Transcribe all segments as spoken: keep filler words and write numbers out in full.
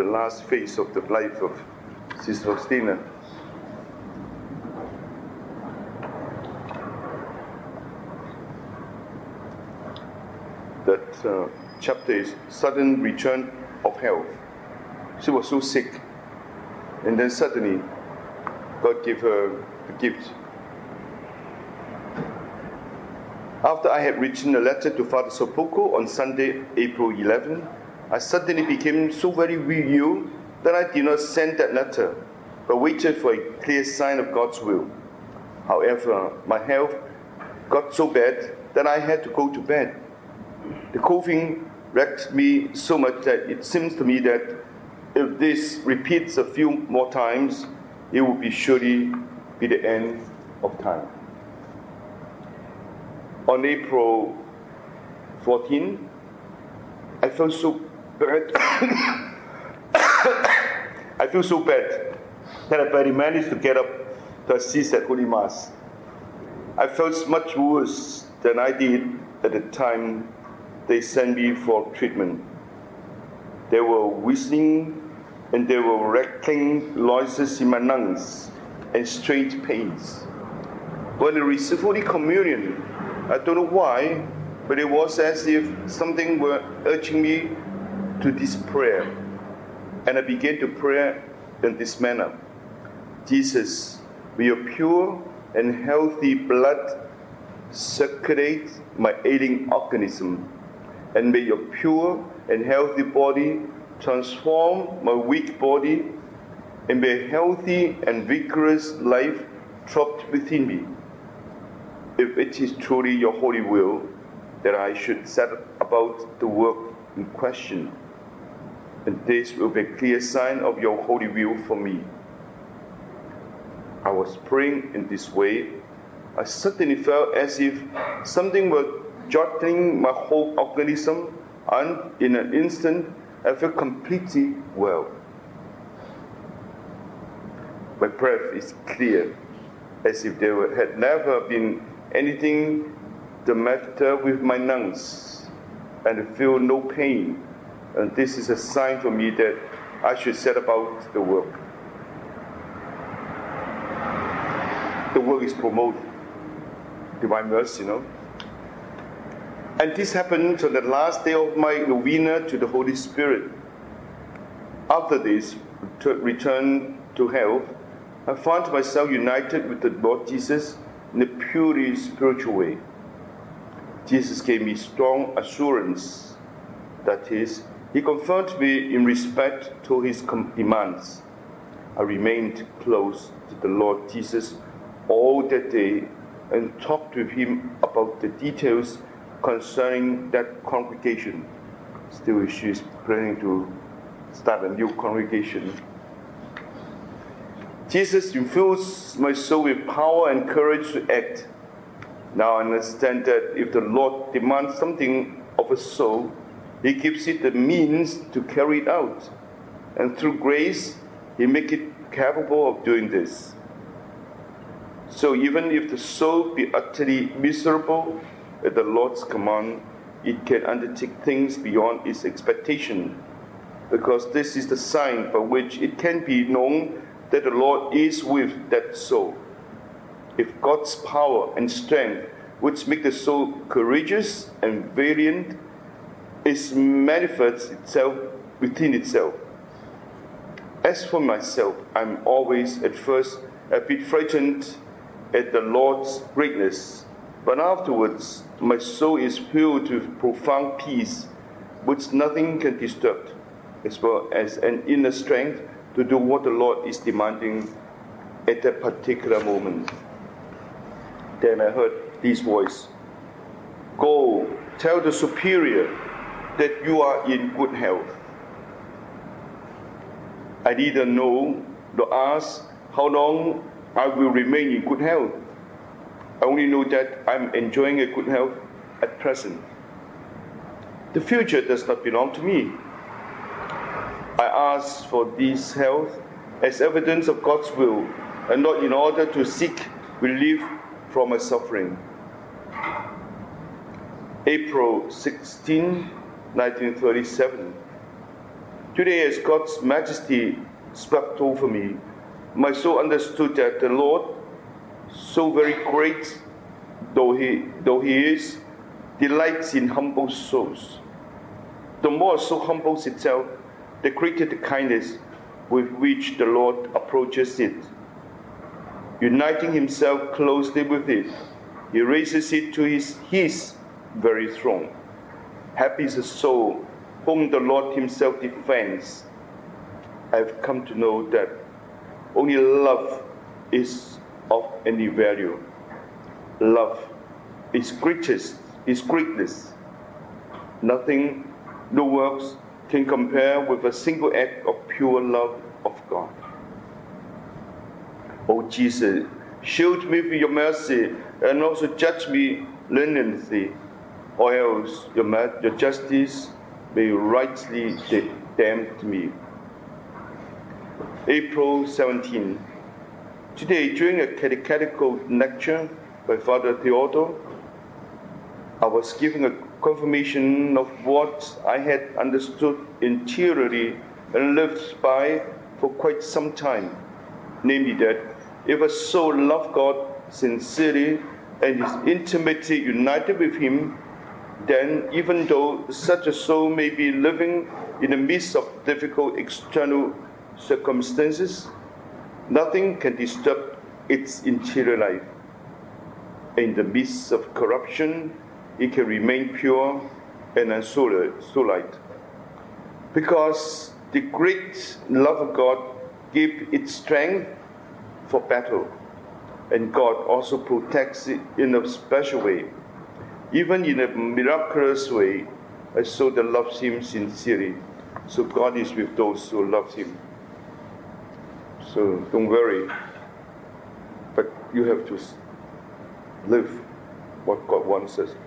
last phase of the life of Sister Faustina. That uh, chapter is sudden return of health. She was so sick, and then suddenly God gave her a gift. After I had written a letter to Father Sopoko on Sunday, April eleventh, I suddenly became so very ill that I did not send that letter, but waited for a clear sign of God's will. However, my health got so bad that I had to go to bed. The coughing wrecked me so much that it seems to me that if this repeats a few more times, it will be surely be the end of time. On April fourteenth, I felt so bad. I feel so bad that I barely managed to get up to assist at Holy Mass. I felt much worse than I did at the time they sent me for treatment. There were whistling and there were rattling noises in my lungs and strange pains. When I received Holy Communion, I don't know why, but it was as if something were urging me to this prayer. And I began to pray in this manner. Jesus, may your pure and healthy blood circulate my ailing organism, and may your pure and healthy body transform my weak body, and may a healthy and vigorous life throb within me. If it is truly your holy will that I should set about the work in question, and this will be a clear sign of your holy will for me. I was praying in this way. I suddenly felt as if something was jolting my whole organism, and in an instant, I felt completely well. My breath is clear, as if there had never been anything the matter with my lungs, and I feel no pain. And this is a sign for me that I should set about the work. The work is promoted. Divine mercy, you know. And this happened on the last day of my novena to the Holy Spirit. After this return to health, I found myself united with the Lord Jesus in a purely spiritual way. Jesus gave me strong assurance, that is, he confirmed me in respect to his demands. I remained close to the Lord Jesus all that day and talked with him about the details concerning that congregation. Still, she is planning to start a new congregation. Jesus infused my soul with power and courage to act. Now I understand that if the Lord demands something of a soul, he gives it the means to carry it out. And through grace, he makes it capable of doing this. So even if the soul be utterly miserable, at the Lord's command, it can undertake things beyond its expectation, because this is the sign by which it can be known that the Lord is with that soul. If God's power and strength, which make the soul courageous and valiant, is manifests itself within itself. As for myself, I'm always at first a bit frightened at the Lord's greatness, but afterwards my soul is filled with profound peace, which nothing can disturb, as well as an inner strength to do what the Lord is demanding at that particular moment. Then I heard this voice: "Go, tell the superior that you are in good health." I didn't know to ask how long I will remain in good health. I only know that I'm enjoying a good health at present. The future does not belong to me. I ask for this health as evidence of God's will, and not in order to seek relief from my suffering. April sixteenth, nineteen thirty-seven. Today, as God's majesty swept over me, my soul understood that the Lord, so very great though he, though he is, delights in humble souls. The more a soul humbles itself, the greater the kindness with which the Lord approaches it. Uniting himself closely with it, he raises it to his, his very throne. Happy is the soul whom the Lord himself defends. I have come to know that only love is of any value. Love is greatest, is greatness. Nothing, no works can compare with a single act of pure love of God. O Jesus, shield me with your mercy and also judge me leniently, or else your, your justice may rightly damn me. April seventeenth. Today, during a catechetical lecture by Father Theodore, I was giving a confirmation of what I had understood interiorly and lived by for quite some time, namely that if a soul loves God sincerely and is intimately united with him, then even though such a soul may be living in the midst of difficult external circumstances, nothing can disturb its interior life. In the midst of corruption, it can remain pure and unsullied. Because the great love of God gives it strength for battle, and God also protects it in a special way, even in a miraculous way, as so that loves him sincerely. So God is with those who love him. So don't worry, but you have to live what God wants us.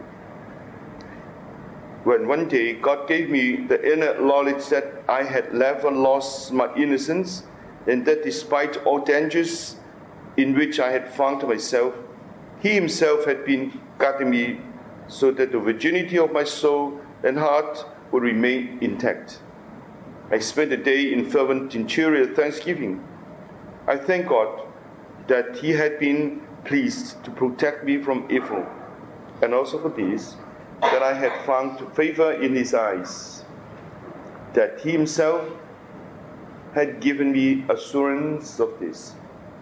When one day God gave me the inner knowledge that I had never lost my innocence, and that despite all dangers in which I had found myself, he himself had been guarding me so that the virginity of my soul and heart would remain intact. I spent the day in fervent interior thanksgiving. I thank God that he had been pleased to protect me from evil, and also for this, that I had found favor in his eyes, that he himself had given me assurance of this.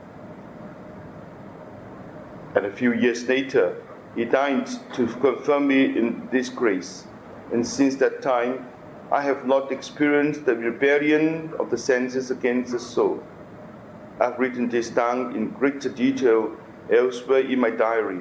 And a few years later, he died to confirm me in this grace. And since that time, I have not experienced the rebellion of the senses against the soul. I've written this down in greater detail elsewhere in my diary.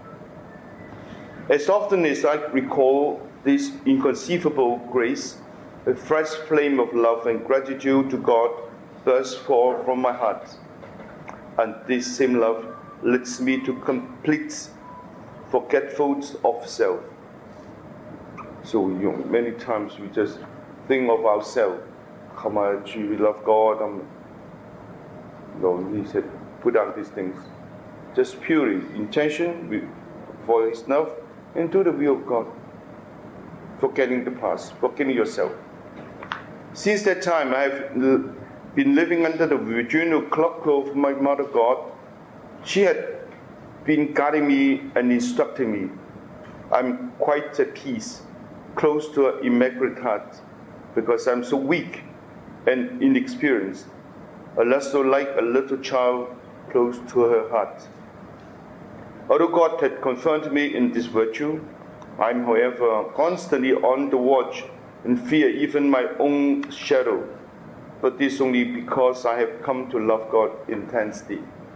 As often as I recall this inconceivable grace, a fresh flame of love and gratitude to God bursts forth from my heart. And this same love leads me to complete forgetfulness of self. So, you know, many times we just think of ourselves, how much we love God. Um, you know, he said, put down these things. Just purely intention for his love and do the will of God. Forgetting the past, forgetting yourself. Since that time, I have been living under the virginal cloak of my mother God. She had been guiding me and instructing me. I'm quite at peace, close to her immaculate heart, because I'm so weak and inexperienced, alas, so like a little child close to her heart. Although God had confirmed me in this virtue, I'm, however, constantly on the watch and fear even my own shadow, but this only because I have come to love God intensely.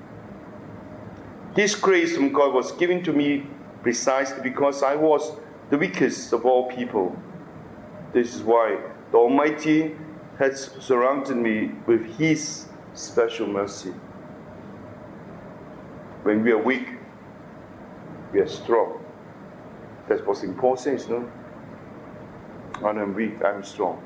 This grace from God was given to me precisely because I was the weakest of all people. This is why the Almighty has surrounded me with his special mercy. When we are weak, we are strong. That's what Saint Paul says, no? When I'm weak, I'm strong.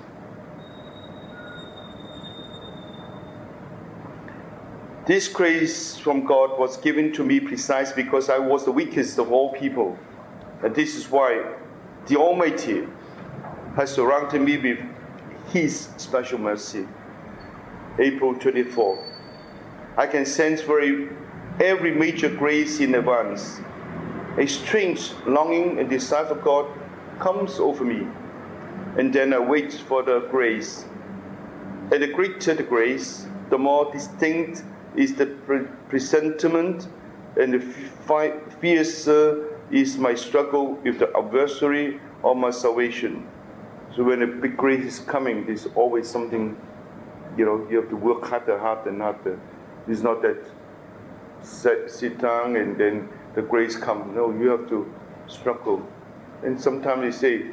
This grace from God was given to me precisely because I was the weakest of all people. And this is why the Almighty has surrounded me with His special mercy. April twenty-fourth. I can sense very every major grace in advance. A strange longing and desire for God comes over me, and then I wait for the grace. And the greater the grace, the more distinct is the pre- presentiment, and the fi- fiercer is my struggle with the adversary of my salvation. So when a big grace is coming, there's always something, you know, you have to work harder, harder, and harder. It's not that sit, sit down and then the grace comes. No, you have to struggle. And sometimes they say,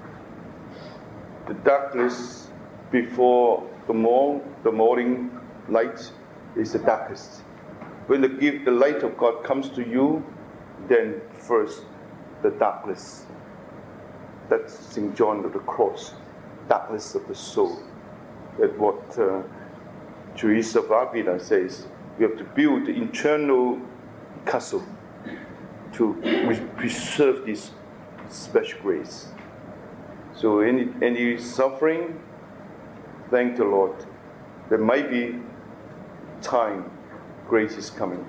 the darkness before the morn, the morning light is the darkest. When the gift, the light of God comes to you, then first the darkness. That's Saint John of the Cross, darkness of the soul. That's what uh, Teresa of Avila says. We have to build the internal castle to preserve this special grace. So any any suffering, thank the Lord. There might be time, grace is coming.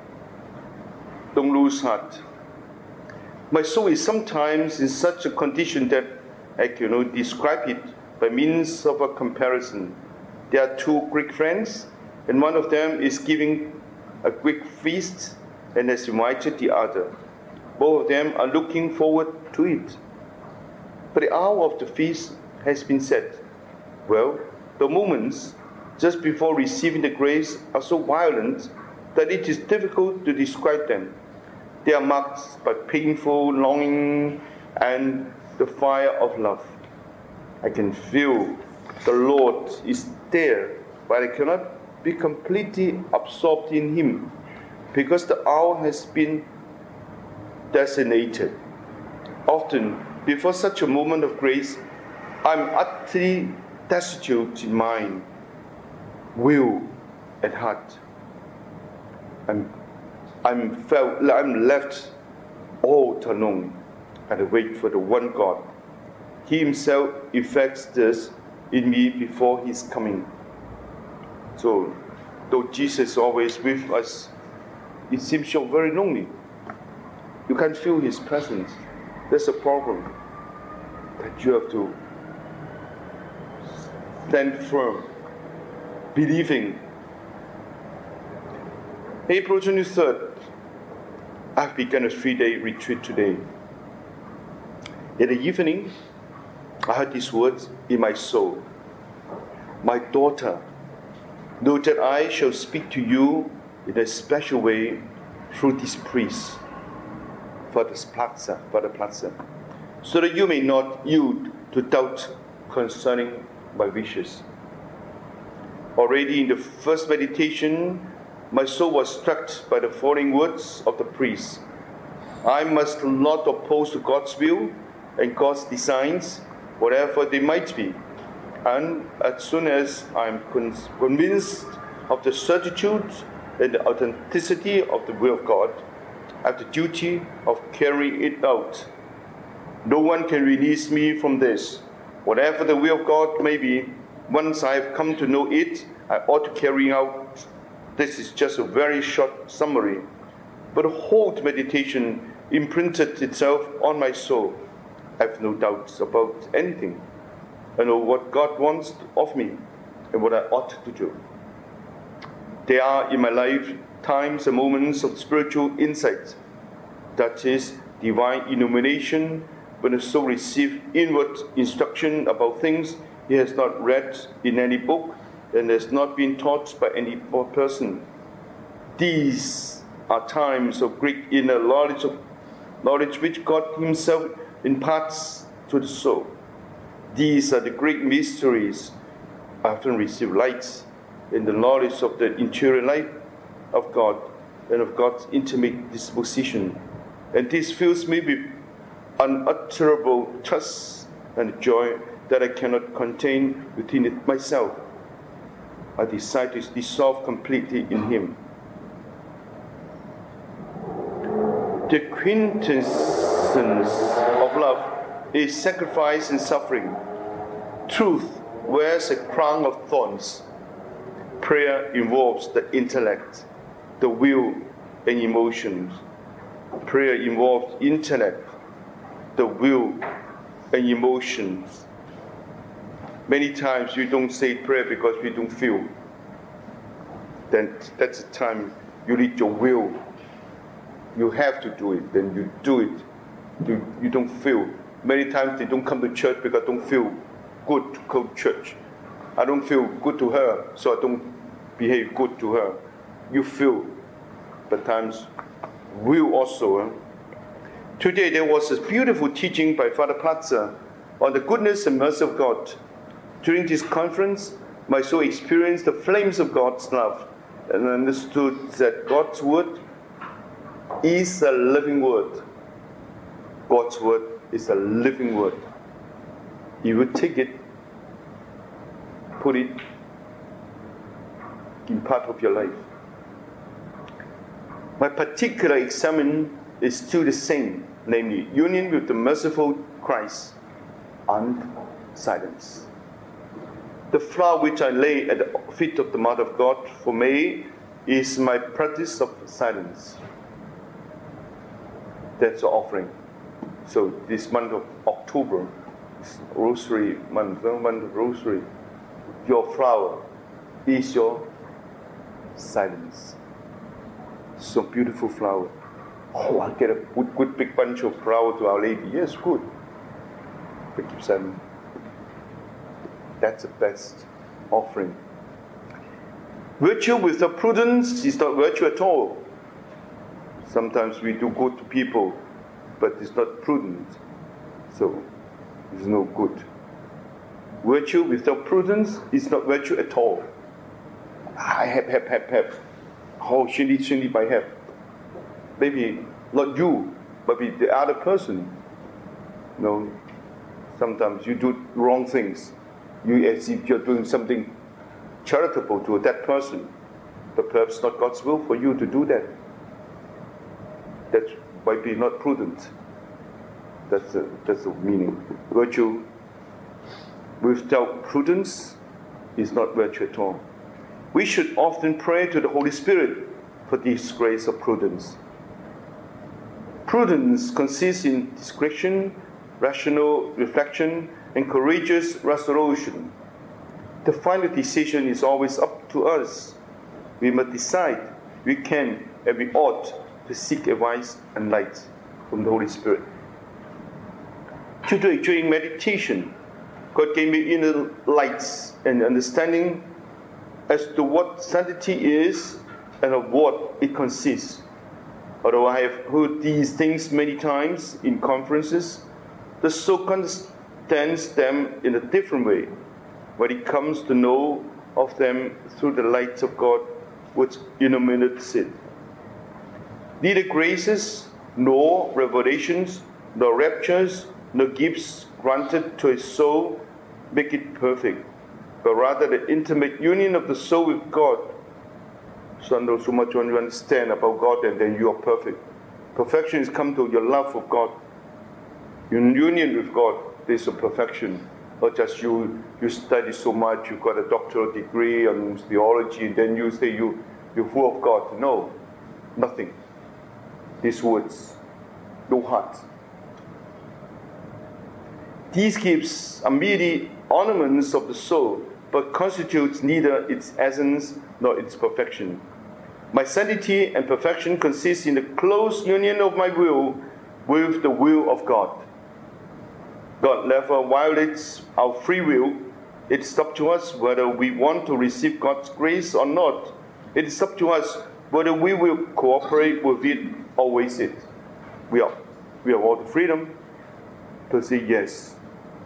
Don't lose heart. My soul is sometimes in such a condition that I cannot describe it by means of a comparison. There are two Greek friends, and one of them is giving a Greek feast and has invited the other. Both of them are looking forward to it. But the hour of the feast has been set. Well, the moments just before receiving the grace are so violent that it is difficult to describe them. They are marked by painful longing and the fire of love. I can feel the Lord is there, but I cannot be completely absorbed in Him because the hour has been designated. Often, before such a moment of grace, I'm utterly destitute in mind, will, and heart. I'm, I'm, felt, I'm left all alone, and I wait for the one God. He Himself effects this in me before His coming. So, though Jesus is always with us, it seems you're very lonely. You can't feel His presence. That's a problem. That you have to stand firm, believing. April twenty-third, I've begun a three-day retreat today. In the evening, I heard these words in my soul. My daughter, know that I shall speak to you in a special way through this priest, Father Platzer, Father Platzer, so that you may not yield to doubt concerning my wishes. Already in the first meditation, my soul was struck by the following words of the priest. I must not oppose to God's will and God's designs, whatever they might be. And as soon as I'm con- convinced of the certitude and the authenticity of the will of God, I have the duty of carrying it out. No one can release me from this. Whatever the will of God may be, once I have come to know it, I ought to carry out. This is just a very short summary, but the whole meditation imprinted itself on my soul. I have no doubts about anything. I know what God wants of me and what I ought to do. There are in my life times and moments of spiritual insight, that is, divine illumination, when the soul receives inward instruction about things he has not read in any book and has not been taught by any person. These are times of great inner knowledge, of knowledge which God Himself imparts to the soul. These are the great mysteries. I often receive lights in the knowledge of the interior life of God and of God's intimate disposition. And this fills me with unutterable trust and joy that I cannot contain within it myself. I decide to dissolve completely in Him. The quintessence of love is sacrifice and suffering. Truth wears a crown of thorns. Prayer involves the intellect, the will, and emotions. Prayer involves intellect, the will, and emotions. Many times we don't say prayer because we don't feel. Then that's the time you need your will. You have to do it, then you do it. You, you don't feel. Many times they don't come to church because I don't feel good to go to church. I don't feel good to her, so I don't behave good to her. You feel, but times will also. Eh? Today there was a beautiful teaching by Father Platzer on the goodness and mercy of God. During this conference, my soul experienced the flames of God's love and understood that God's word is a living word. God's word is a living word. You will take it, put it in part of your life. My particular examen is still the same, namely union with the merciful Christ and silence. The flower which I lay at the feet of the Mother of God for me is my practice of silence. That's the offering. So this month of October, Rosary month, month of Rosary, your flower is your silence. So beautiful flower. Oh, I'll get a good, good big bunch of flowers to Our Lady. Yes, good. But keep silent. That's the best offering. Virtue without prudence is not virtue at all. Sometimes we do good to people, but it's not prudent. So, it's no good. Virtue without prudence is not virtue at all. I have, have, have, have. Oh, she needs, she needs my help. Maybe not you, but the other person. No. Sometimes you do wrong things. You as if you're doing something charitable to that person, but perhaps not God's will for you to do that. That might be not prudent. That's the, that's the meaning. Virtue without prudence is not virtue at all. We should often pray to the Holy Spirit for this grace of prudence. Prudence consists in discretion, rational reflection, and courageous resolution. The final decision is always up to us. We must decide. We can and we ought to seek advice and light from the Holy Spirit. Today, during meditation, God gave me inner lights and understanding as to what sanctity is and of what it consists. Although I have heard these things many times in conferences, the soul understands them in a different way when it comes to know of them through the light of God which illuminates it. Neither graces, nor revelations, nor raptures, nor gifts granted to a soul make it perfect, but rather the intimate union of the soul with God. So I know so much when you understand about God, and then you are perfect. Perfection is come to your love of God. In union with God, there's a perfection. Not just you, you study so much, you got a doctoral degree on theology, and then you say you, you're full of God. No, nothing. These words, no heart. These gifts are merely ornaments of the soul, but constitutes neither its essence nor its perfection. My sanctity and perfection consist in the close union of my will with the will of God. God never violates our free will. It's up to us whether we want to receive God's grace or not. It is up to us whether we will cooperate with it or waste it. We are, we have all the freedom to say yes.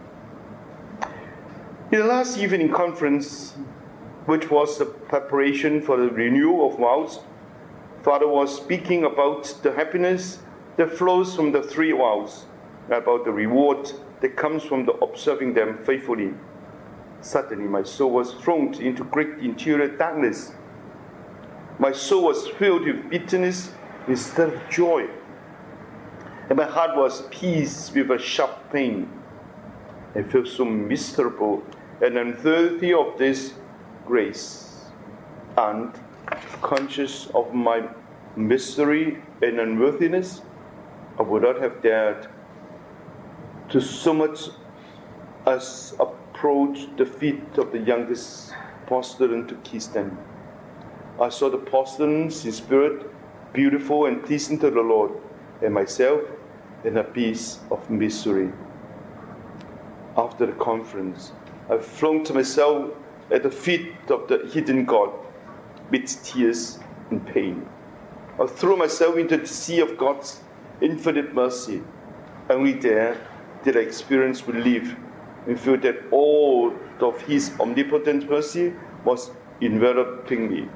In the last evening conference, which was the preparation for the renewal of vows, Father was speaking about the happiness that flows from the three vows, about the reward that comes from the observing them faithfully. Suddenly my soul was thrown into great interior darkness. My soul was filled with bitterness instead of joy, and my heart was pierced with a sharp pain. I felt so miserable and unworthy of this grace, and conscious of my misery and unworthiness, I would not have dared to so much as approach the feet of the youngest postulant to kiss them. I saw the postulants in spirit, beautiful and pleasing to the Lord, and myself in a piece of misery. After the conference, I flung to myself at the feet of the hidden God with tears and pain. I threw myself into the sea of God's infinite mercy. Only there did I experience relief and feel that all of His omnipotent mercy was enveloping me.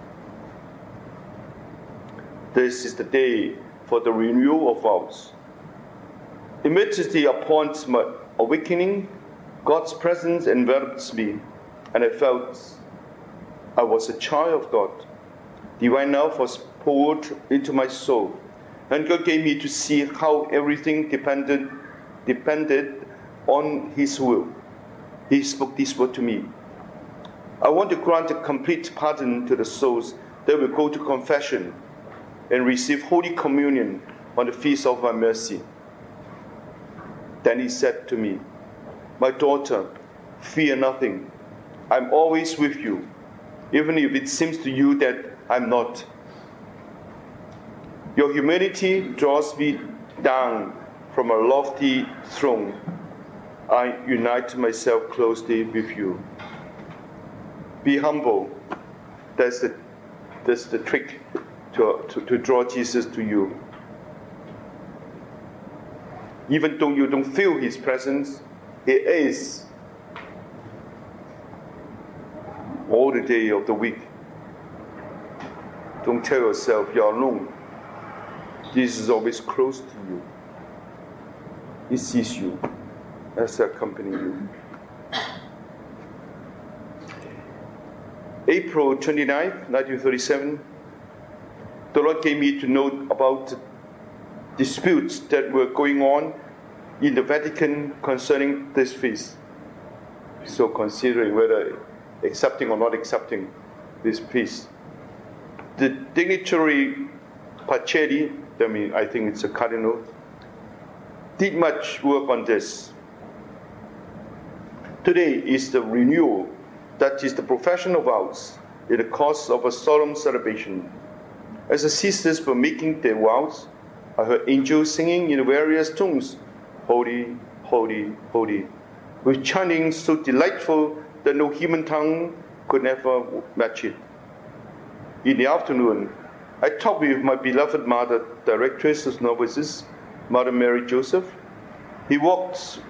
This is the day for the renewal of vows. Immediately upon my awakening, God's presence enveloped me, and I felt I was a child of God. Divine love was poured into my soul, and God gave me to see how everything depended, depended on His will. He spoke this word to me. I want to grant a complete pardon to the souls that will go to confession and receive Holy Communion on the feast of my mercy. Then He said to me, my daughter, fear nothing. I'm always with you, even if it seems to you that I'm not. Your humility draws me down from a lofty throne. I unite myself closely with you. Be humble. That's the, that's the trick to, to, to draw Jesus to you. Even though you don't feel His presence, He is all the day of the week. Don't tell yourself you're alone. Jesus is always close to you. He sees you as He accompanies you. April twenty-ninth, nineteen thirty-seven, the Lord gave me to know about disputes that were going on in the Vatican concerning this feast. So considering whether accepting or not accepting this feast. The dignitary Pacelli, I mean, I think it's a cardinal, did much work on this. Today is the renewal, that is the profession of vows, in the course of a solemn celebration. As the sisters were making their vows, I heard angels singing in various tones, Holy, holy, holy, with chanting so delightful that no human tongue could never match it. In the afternoon, I talked with my beloved mother, directress of novices, Mother Mary Joseph. He walked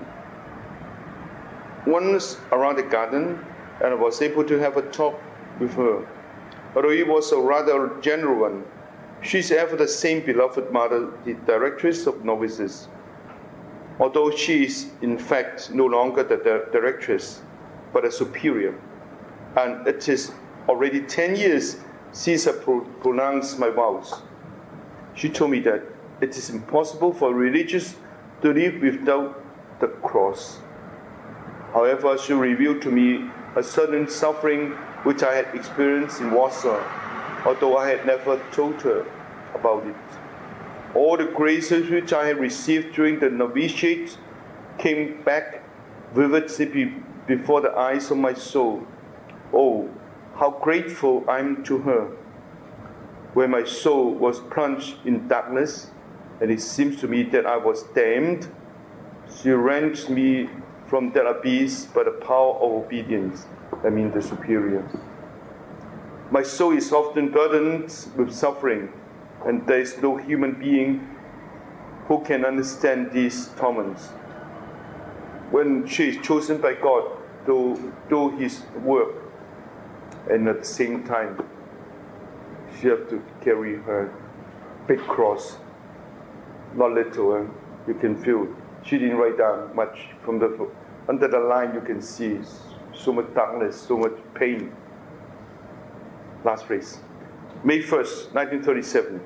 once around the garden, and I was able to have a talk with her. Although it was a rather general one, she's ever the same beloved mother, the directress of novices. Although she is, in fact, no longer the directress, but a superior. And it is already ten years since I pro- pronounced my vows. She told me that it is impossible for a religious to live without the cross. However, she revealed to me a certain suffering which I had experienced in Warsaw, although I had never told her about it. All the graces which I had received during the novitiate came back vividly before the eyes of my soul. Oh, how grateful I am to her. When my soul was plunged in darkness, and it seems to me that I was damned, she wrenched me from that abyss by the power of obedience, I mean the superior. My soul is often burdened with suffering, and there is no human being who can understand these torments. When she is chosen by God to do His work, and at the same time, she has to carry her big cross, not little, and you can feel it. She didn't write down much from the under the line. You can see so much darkness, so much pain. Last phrase. May first, nineteen thirty-seven.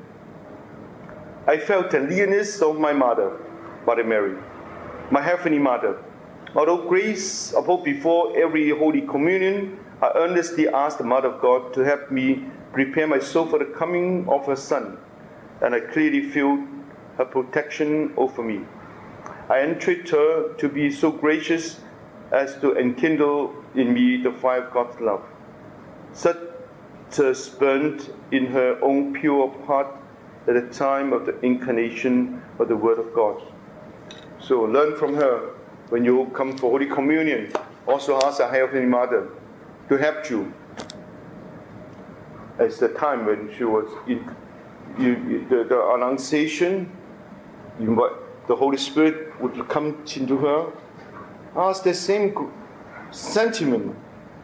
I felt the nearness of my mother, Mother Mary, my Heavenly Mother. Although grace above before every Holy Communion, I earnestly ask the Mother of God to help me prepare my soul for the coming of her Son, and I clearly feel her protection over me. I entreat her to be so gracious as to enkindle in me the fire of God's love, such as burned in her own pure heart at the time of the incarnation of the Word of God. So learn from her when you come for Holy Communion. Also ask our Heavenly Mother to help you. As the time when she was in you, the, the Annunciation, you, the Holy Spirit would come into her. Ask the same sentiment,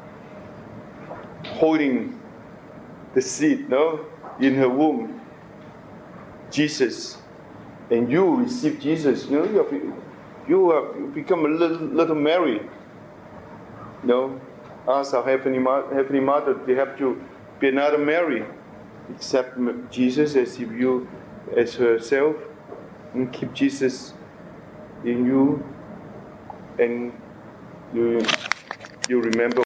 holding the seed, no, in her womb, Jesus, and you receive Jesus. You know, you have, you have become a little, little Mary. No, ask our Heavenly Mother, Heavenly Mother to help you be another Mary, accept Jesus as if you, as herself, and keep Jesus in you, and you, you remember